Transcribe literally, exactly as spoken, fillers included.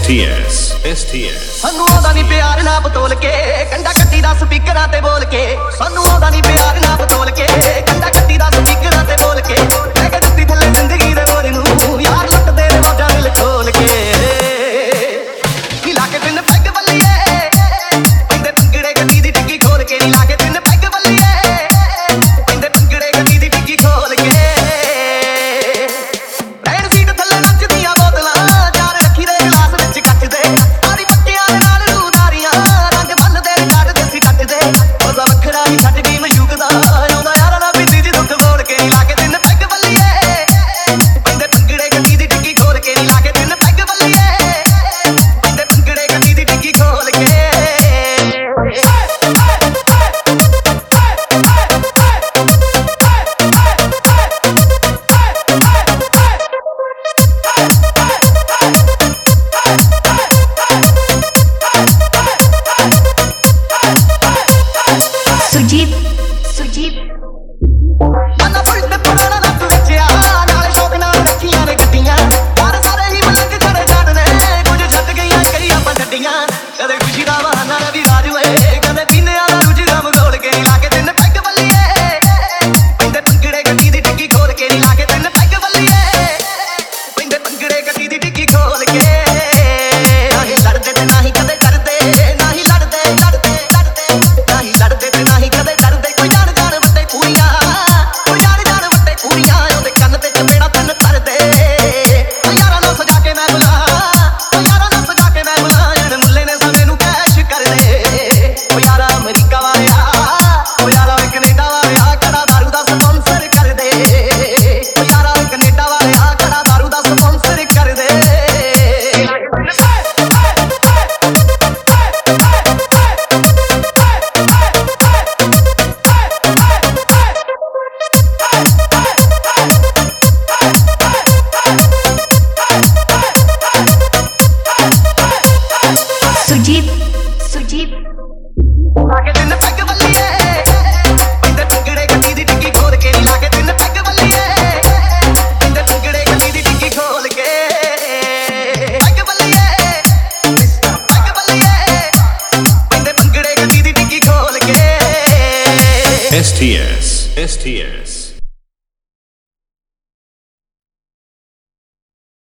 T S S T S ਸਾਨੂੰ ਆਉਂਦਾ ਨਹੀਂ ਪਿਆਰ ਨਾ ਬਤੋਲ ਕੇ ਕੰਡਾ ਕੱਟੀ ਦਾ ਸਪੀਕਰਾਂ ਤੇ ਬੋਲ ਕੇ ਸਾਨੂੰ ਆਉਂਦਾ ਨਹੀਂ ਪਿਆਰ ਨਾ ਬਤੋਲ ਕੇ ਕੰਡਾ ਕੱਟੀ ਦਾ ਸਪੀਕਰਾਂ ਤੇ ਬੋਲ ਕੇ ਮੈਂ ਕਿ ਦਿੱਤੀ ਥੱਲੇ ਜ਼ਿੰਦਗੀ ਦੇ ਬੋਲ ਨੂੰ ਯਾਰ ਲੁੱਟਦੇ ਨੇ ਵਾਜਾਂ ਦਿਲ ਖੋਲ ਕੇ ਨੀ ਲਾ ਕੇ ਤਿੰਨ ਪੈਗ ਬੱਲੀਏ ਪੈਂਦੇ ਪੰਗੜੇ ਗੱਡੀ ਦੀ ਡਿੱਗੀ ਖੋਲ ਕੇ ਨੀ ਲਾ ਕੇ ਤਿੰਨ ਪੈਗ ਬੱਲੀਏ ਪੈਂਦੇ ਪੰਗੜੇ ਗੱਡੀ ਦੀ ਡਿੱਗੀ ਖੋਲ ਕੇ ਰੈਣ ਸੀਟ ਥੱਲੇ ਨੱਚਦੀਆਂ ਬੋਤਲਾਂ ਯਾਰ ਰੱਖੀ ਦੇ ਗਲਾਸ ਵਿੱਚ ਕੱਚ ਦੇ ਆਰੀ ਪੱਕਿਆਂ ਦੇ ਨਾਲ ਰੂਦਾਰੀਆਂ ਰੰਗ ਬੱਲਦੇ ਕੱਢਦੇ ਸੀ ਕੱਟ ਦੇ ਉਹਦਾ ਵੱਖਰਾ ਹੀ ਛੱਡ ਗਈ ਮਸ਼ੂਕ ਦਾ ਆਉਂਦਾ ਯਾਰਾਂ ਨਾਲ ਪੀਤੀ ਜੀ ਦੁੱਖ ਬੋਲ ਕੇ ਨੀ ਲਾ ਕੇ ਤਿੰਨ ਪੈਗ ਬੱਲੀਏ ਪੈਂਦੇ ਪੰਗੜੇ ਗੱਡੀ ਦੀ ਡਿੱਗੀ ਖੋਲ ਕੇ ਨੀ ਲਾ ਕੇ ਤਿੰਨ ਪੈਗ ਬੱਲੀਏ ਪੈਂਦੇ ਪੰਗੜੇ ਗੱਡੀ ਦੀ ਡਿੱਗੀ ਖੋਲ ਕੇ Sujit, Sujit. ਆਨਾ ਪੁਲਿਸ ਨੇ ਪੁਰਾਣਾ ਲੱਤ ਵੇਚਿਆ ਨਾਲੇ ਸ਼ੌਕ ਨਾਲ ਰੱਖੀਆਂ ਨੇ ਗੱਡੀਆਂ ਪਰ ਸਾਰੇ ਹੀ ਮਲੰਗ ਖੜੇ ਛੱਡਨੇ ਕੁਝ ਛੱਡ ਗਈਆਂ ਕਈ ਆਪਾਂ ਛੱਡੀਆਂ ਕਦੇ ਖੁਸ਼ੀ ਦਾ ਬਹਾਨਾ ਵੀ ਰਾਜ ਹੋਏ ਕਦੇ ਪੀਨਿਆਂ ਦਾ ਰੁਝ ਗਮ ਗੋਲ ਕੇ ਨੀ ਲਾ ਕੇ ਤਿੰਨ ਪੈਗ ਬੱਲੀਏ ਪੈਂਦੇ ਪੰਗੜੇ ਗੱਡੀ ਦੀ ਡਿੱਗੀ ਖੋਲ ਕੇ ਨੀ ਲਾ ਕੇ ਤਿੰਨ ਪੈਗ ਬੱਲੀਏ ਪੈਂਦੇ ਪੰਗੜੇ ਗੱਡੀ ਦੀ ਡਿੱਗੀ ਖੋਲ ਕੇ ਨਹੀਂ ਲੜਦੇ ਤੇ ਨਹੀਂ ਕਦੇ ਡਰਦੇ ਨਹੀਂ ਲੜਦੇ ਲੜਦੇ ਲੜਦੇ ਨਹੀਂ ਲੜਦੇ ਤੇ ਨਹੀਂ ਕਦੇ ਡਰਦੇ ਕੋਈ ਜਾਣ ਜਾਣ ਵੱਡੇ ਪੂਰੀਆਂ ਕੋਈ ਜਾਣ ਜਾਣ ਵੱਡੇ ਪੂਰੀਆਂ ਉਹਦੇ ਕੰਨ ਤੇ ਚਪੇੜਾ ਤਨ ਤਰਦੇ ਯਾਰਾਂ ਨੂੰ ਸਜਾ ਕੇ ਮੈਂ ਬੁਲਾ ਯਾਰਾਂ ਨੂੰ ਸਜਾ ਕੇ ਮੈਂ ਬੁਲਾ ਜਣ ਮੁੱਲੇ ਨੇ ਸਮੇਂ ਨੂੰ ਕੈਸ਼ ਕਰ ਦੇ ਉਹ ਯਾਰਾ ਅਮਰੀਕਾ ਵਾਲਿਆ ਉਹ ਯਾਰਾ ਕੈਨੇਡਾ ਵਾਲਿਆ ਕੜਾ ਦਾਰੂ ਦਾ ਸਪਾਂਸਰ ਕਰ ਦੇ ਉਹ ਯਾਰਾ ਕੈਨੇਡਾ ਵਾਲਿਆ ਕੜਾ ਦਾਰੂ ਦਾ ਸਪਾਂਸਰ ਕਰ ਦੇ Sujit, Sujit. ਲਾ ਕੇ ਤਿੰਨ ਪੈਗ ਬੱਲੀਏ ਪੈਂਦੇ ਪੰਗੜੇ ਗੱਡੀ ਦੀ ਡਿੱਗੀ ਖੋਲ ਕੇ ਨੀ ਲਾ ਕੇ ਤਿੰਨ ਪੈਗ ਬੱਲੀਏ ਪੈਂਦੇ ਪੰਗੜੇ ਗੱਡੀ ਦੀ ਡਿੱਗੀ ਖੋਲ ਕੇ ਪੈਗ ਬੱਲੀਏ ਪੈਗ ਬੱਲੀਏ ਪੈਂਦੇ ਪੰਗੜੇ ਗੱਡੀ ਦੀ ਡਿੱਗੀ ਖੋਲ ਕੇ S T S S T S